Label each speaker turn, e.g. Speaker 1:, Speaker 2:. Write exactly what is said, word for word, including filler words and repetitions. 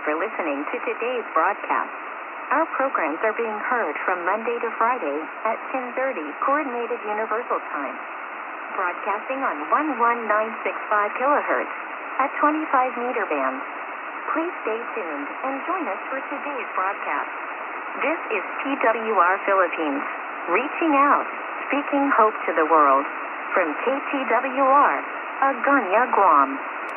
Speaker 1: for listening to today's broadcast. Our programs are being heard from Monday to Friday at ten thirty Coordinated Universal Time, broadcasting on eleven sixty-five kilohertz at twenty-five meter bands. Please stay tuned and join us for today's broadcast. This is T W R Philippines, reaching out, speaking hope to the world, from K T W R, Agana, Guam.